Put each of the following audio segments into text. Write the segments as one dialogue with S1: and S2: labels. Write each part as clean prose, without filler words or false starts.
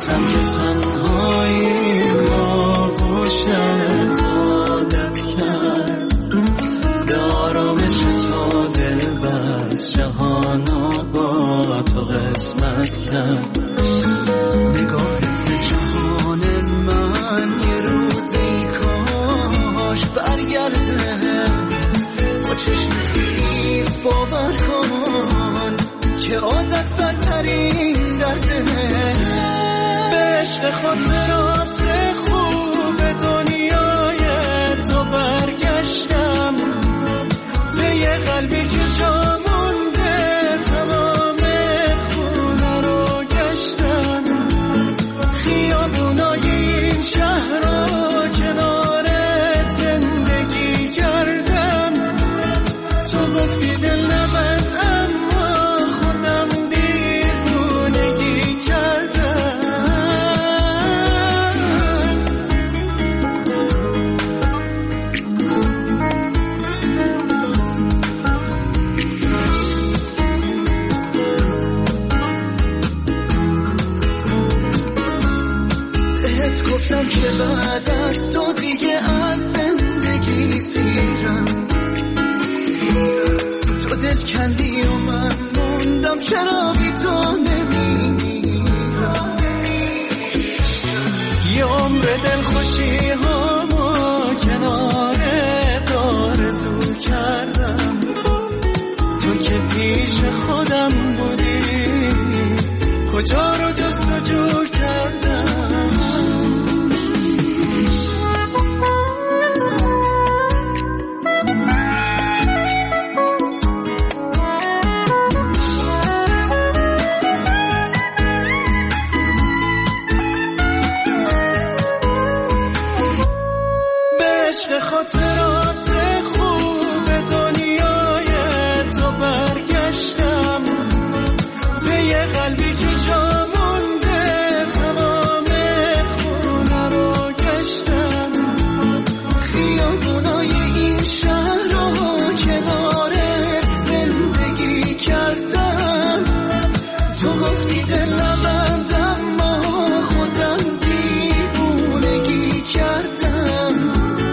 S1: میدونستم که تنهایی ما خوشت عادت کرد، به آرامش تو دل بست، جهانو با تو قسمت کرد. نگاهت به جهان من یه روزی کاش برگرده، با چشم خیز باور کن که عادت بدترین درده. به عشق خاطرات خوب دنیای تو برگشتم، به یه قلبی که جا مونده تمام خونه رو گشتم. خیابونای این شهر رو کنارت زندگی کردم. تو گفتی دل نبند اما خودم دیوونگی کردم. بهت گفتم که بعد از تو دیگه از زندگی سیرم. تو دل کندی و من موندم، چرا بی تو نمیمیرم. یه عمر دل خوشی هامو کنار آرزو کردم. تو که پیش خودم بودی کجا رو جستجو کردم. خاطرات خوب دنیای تو برگشتم، به یه قلبی که جا مونده تمام خونه رو گشتم. خیابونای این شهر رو کنارت زندگی کردم. تو گفتی دل نبند اما خودم دیوونگی کردم.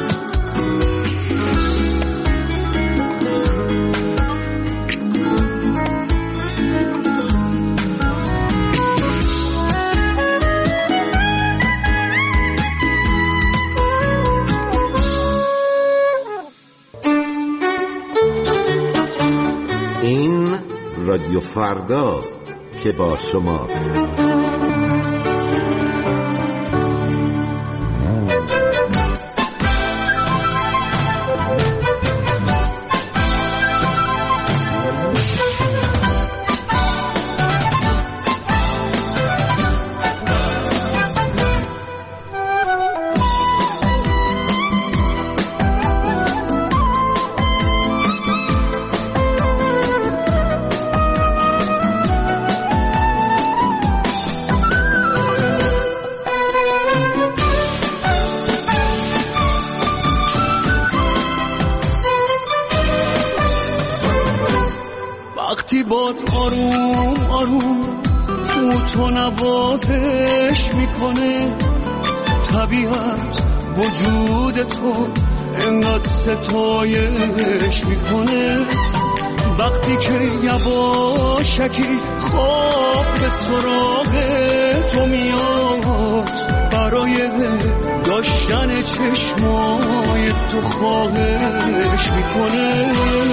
S2: رادیو فرداست که با شماست.
S1: وقتی باد آروم آروم تو نوازش میکنه، طبیعت وجود تو انقدر ستایش میکنه. وقتی که یواشکی خواب به سراغ تو میاد، برای داشتن چشمای تو خواهش میکنه.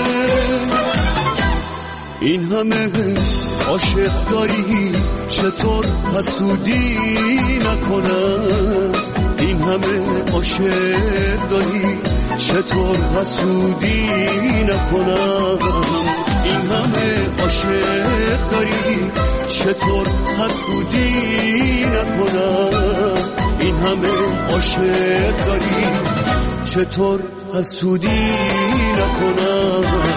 S1: این همه عاشق داری چطور حسودی نکنم؟ این همه عاشق داری چطور حسودی نکنم؟ این همه عاشق داری چطور حسودی نکنم؟ این همه عاشق داری چطور حسودی نکنم؟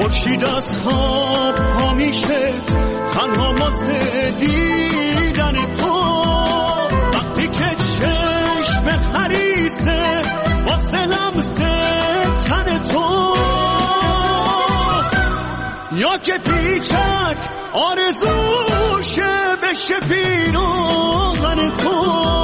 S1: بکشید از خواب پا میشه تنها واسه دیدن تو، وقتی که چشم خریسه واسه لمس تن تو، یا که پیچک آرزوشه بشه پیراهن تو.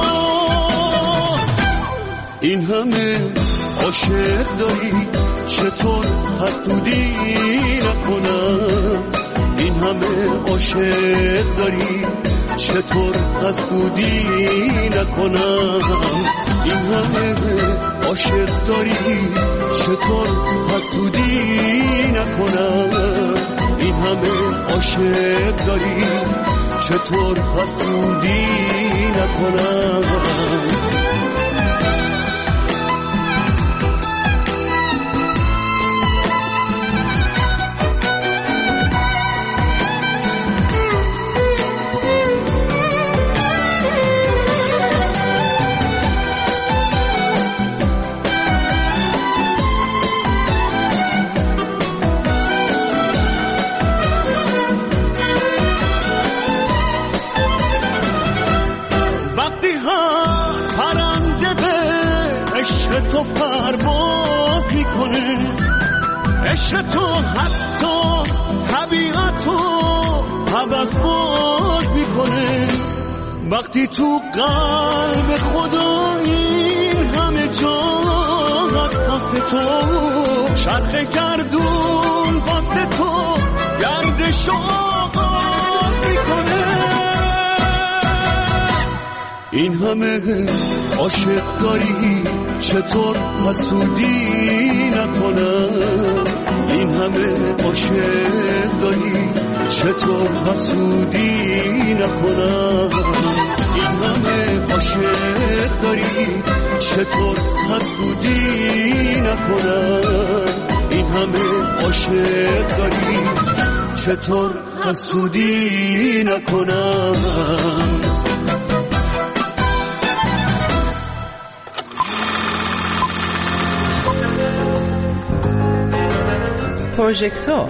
S1: این همه عاشق داری چطور حسودی نکنم، این همه عاشق داری چطور حسودی نکنم، این همه عاشق داری چطور حسودی نکنم، این همه عاشق داری چطور حسودی نکنم. تو پرواز میکنه، عشق تو حتی طبیعتو عوض باز میکنه، وقتی تو قلب خدا این همه جا از پاس تو، چرخ گردون واسه تو گردش آغاز میکنه. این همه عاشق داری چطور حسودی نکنم، این همه عاشق داری چطور حسودی نکنم، این همه عاشق داری چطور حسودی نکنم، این همه عاشق داری چطور حسودی نکنم.
S3: پروژکتور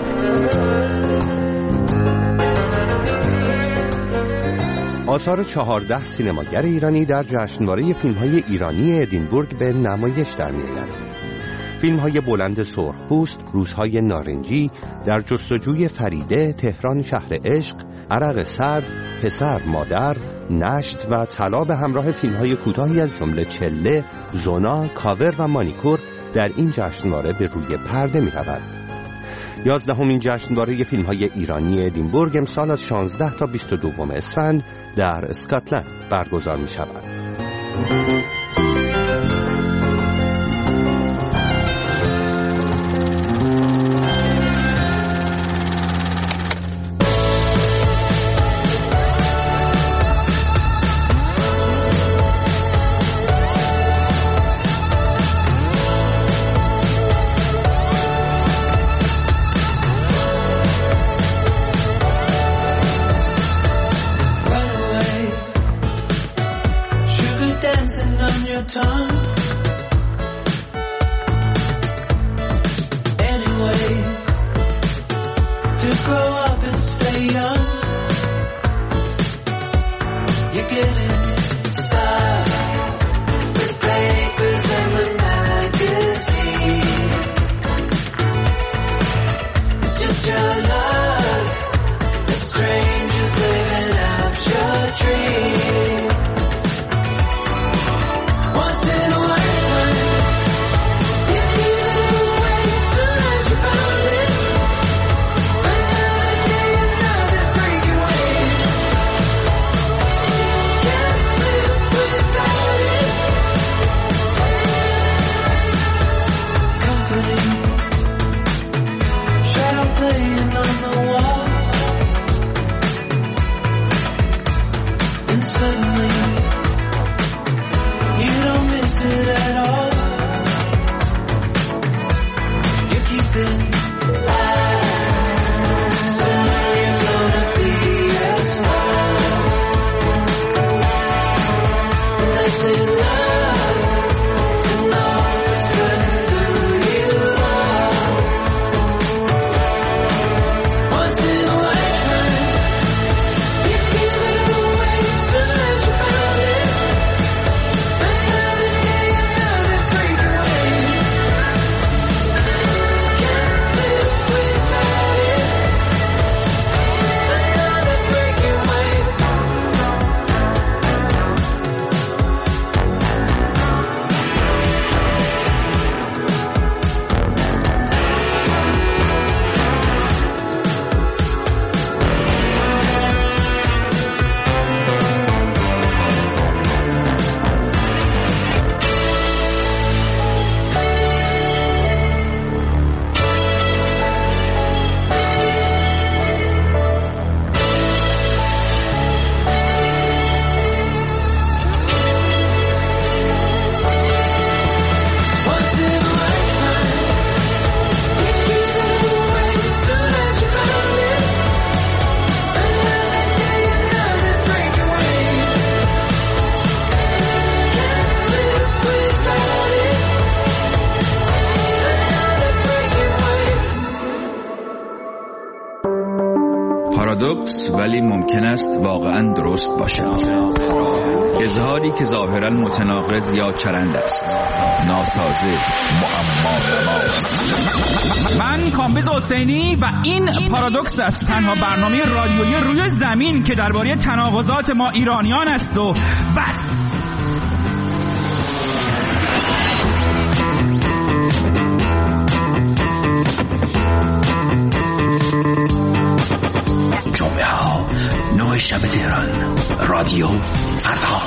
S4: آثار 14 سینماگر ایرانی در جشنواره فیلم‌های ایرانی ادینبورگ به نمایش در می‌آید. فیلم‌های بلند سرخپوست، روزهای نارنجی، در جستجوی فریده، تهران شهر عشق، عرق سرد، پسر مادر، نشت و طلا به همراه فیلم‌های کوتاهی از جمله چله، زونا، کاور و مانیکور در این جشنواره به روی پرده می‌رود. 11مین جشنواره فیلم‌های ایرانی ادینبورگ امسال از 16 تا 22 اسفند در اسکاتلند برگزار می‌شود.
S3: پارادوکس ولی ممکن است واقعا درست باشد. اظهاری که ظاهرا متناقض یا چرند است، ناسازه، معما.
S5: من کامبیز حسینی و این پارادوکس است، تنها برنامه رادیویی روی زمین که درباره تناقضات ما ایرانیان است و بس.
S6: جمعه ها 9 شب تهران، رادیو فردا.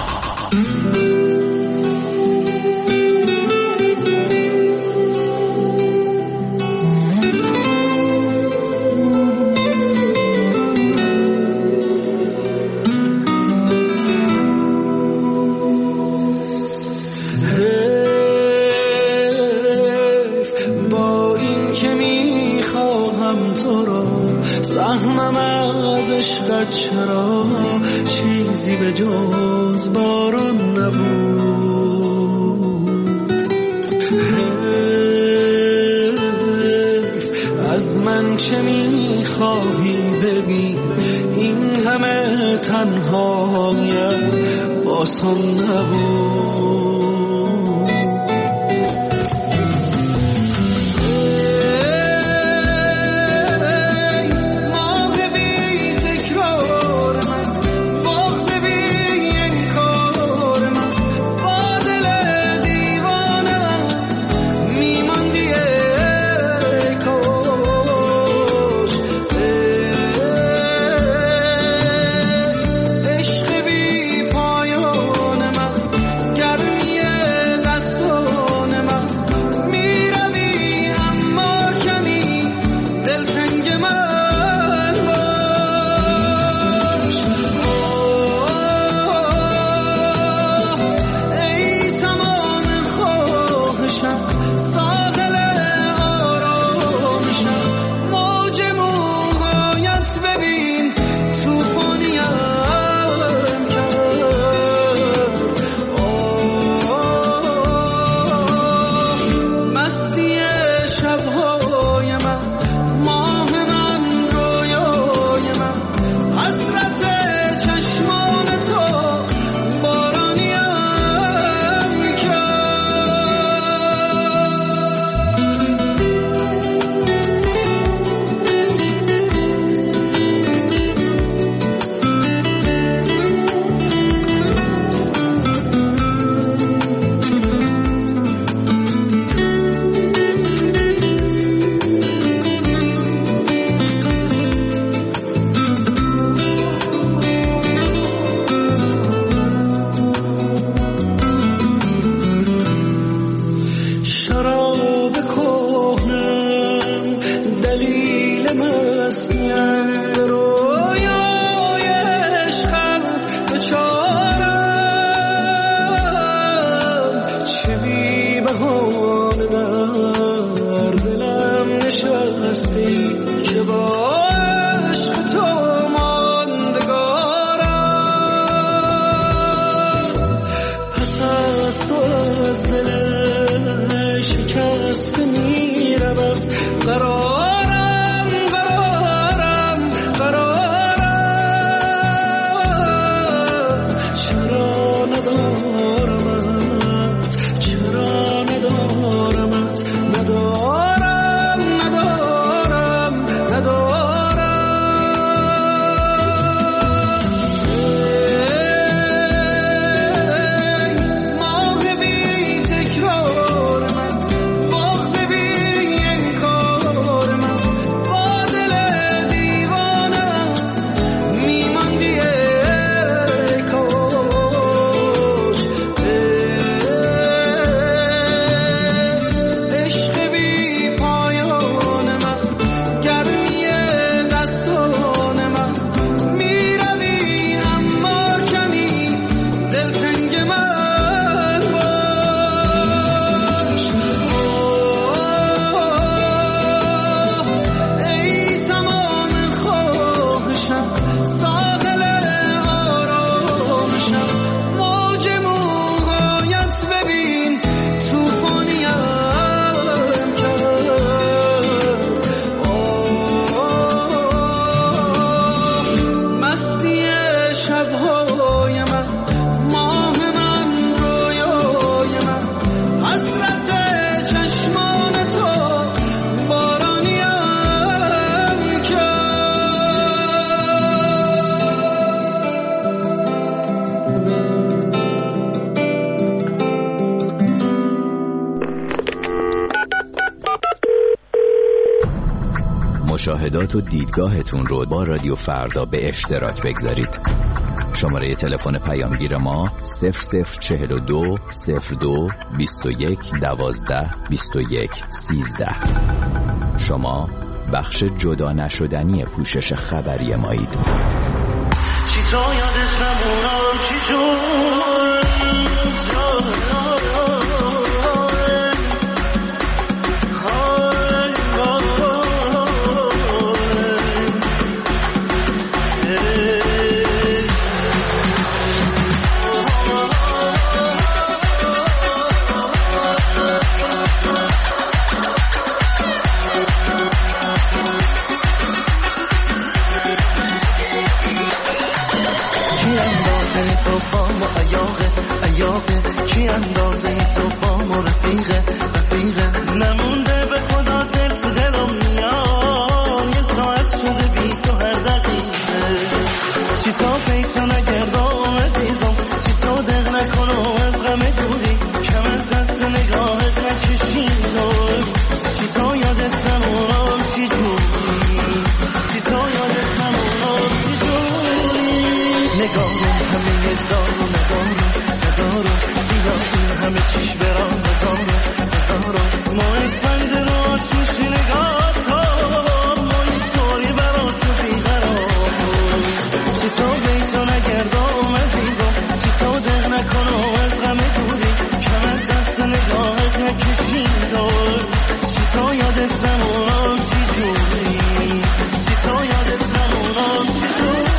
S1: با این که میخواهم تو را، سهمم از عشقت چرا چیزی به جز باران نبود. از من چه میخواهی ببین، این همه تنهایم آسان نبود.
S3: مشاهدات و دیدگاهتون رو با رادیو فردا به اشتراک بگذارید. شماره تلفن پیامگیر ما 0042 02 21 12 21 13. شما بخش جدا نشدنی پوشش خبری مایید.
S1: چی تو یادش نمونم چی جون چی اندازه تو با ما رفیقه نمونده به خدا دل تو دلم میان یه ساعت شده بی تو هر دقیقه چی تا پیتو نگردم عزیزم چی تو دق نکنم از غم دوری کم از دست نگاهت نکشیدم چی تو یادت نمونم چی جوری چی تو یادت نمونم چی جوری نگاهم همه دارو ندارو بیا این همه چیش برام هزارو ما اسپند رو آتیش نگاه کن ما این طوری برا تو بیقرار چی تو بیتو نگردم عزیزم چی تو دق نکنم از غم دوری کم از دست نگاهت نکشیدم چی تو یادت نمونم چی جوری چی تو یادت نمونم چی جوری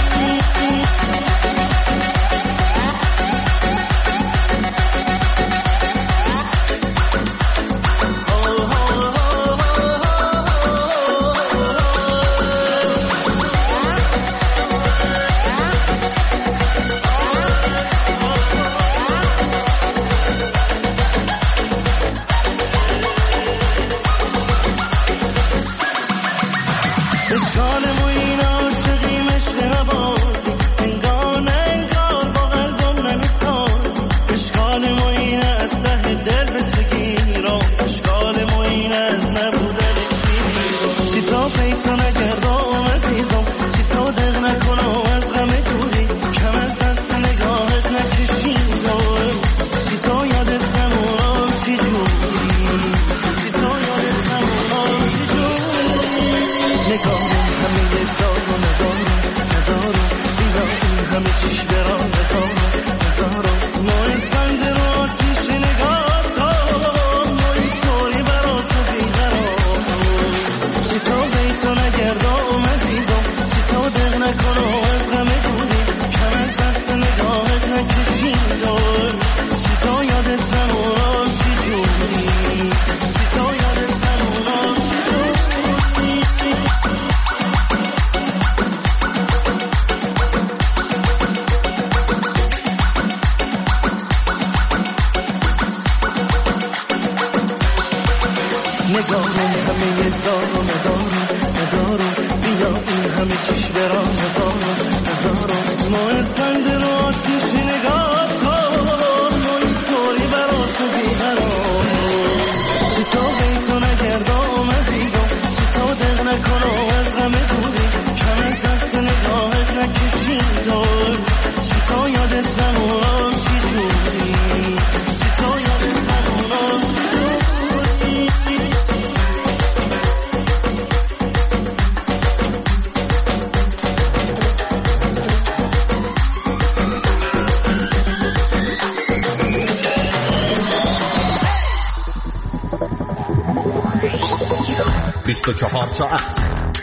S7: ساعت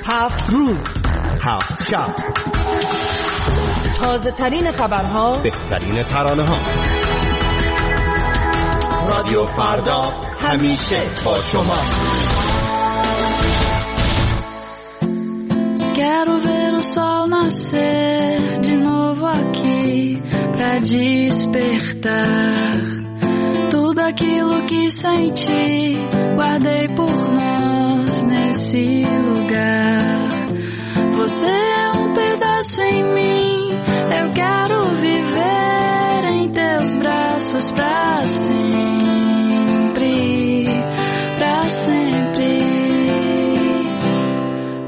S8: 7 روز
S7: 7 شب
S8: تازه ترین خبرها
S7: بهترین ترانه ها رادیو فردا همیشه با شما
S9: Quero ver o sol nascer de novo aqui pra despertar tudo aquilo que senti guardei por nós nesse lugar. Você é pedaço em mim, eu quero viver em teus braços pra sempre, pra sempre.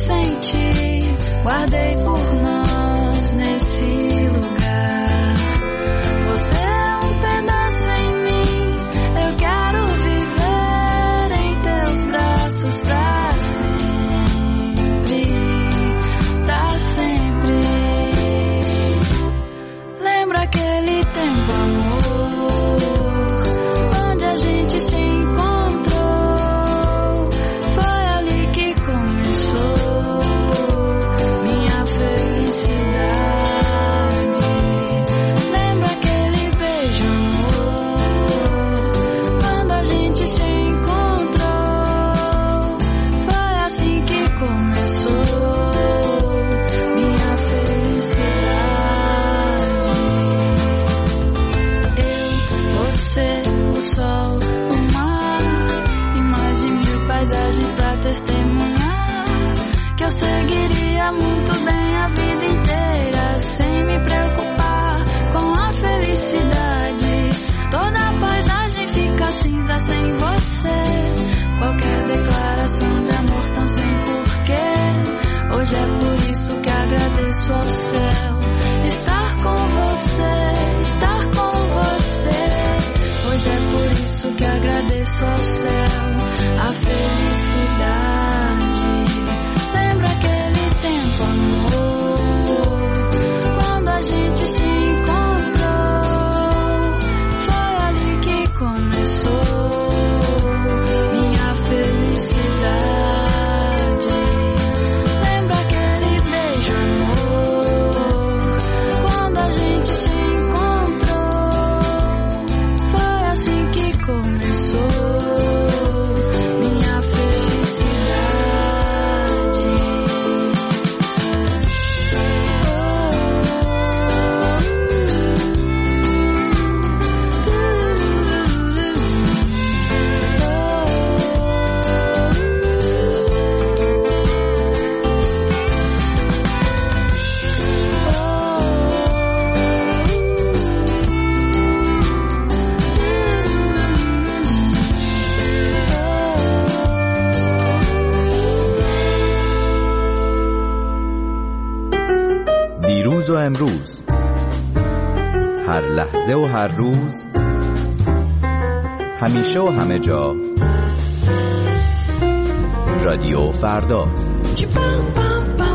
S9: senti, guardei por nós nesse lugar. Você é um pedaço em mim, eu quero viver em teus braços pra sempre, pra sempre. Lembra aquele tempo, amor, onde a gente se encontrou? Foi ali que começou minha felicidade. Lembra aquele beijo, amor, quando a gente se encontrou? Foi assim que começou minha felicidade. Eu, você, o sol, o mar e mais de 1000 paisagens pra testemunhar que eu seguiria muito bem a vida inteira sem me preocupar com a felicidade. Toda a paisagem fica cinza sem você, qualquer declaração de amor tão sem porquê. Hoje é por isso que agradeço ao céu estar com você, estar com você. Hoje é por isso que agradeço ao céu a felicidade. Lembra aquele tempo, amor, quando a gente se encontrou? Foi ali que começou minha felicidade. Lembra aquele beijo, amor, quando a gente se encontrou? Foi assim que começou minha felicidade.
S3: دیروز و امروز، هر لحظه و هر روز، همیشه و همه جا، رادیو فردا.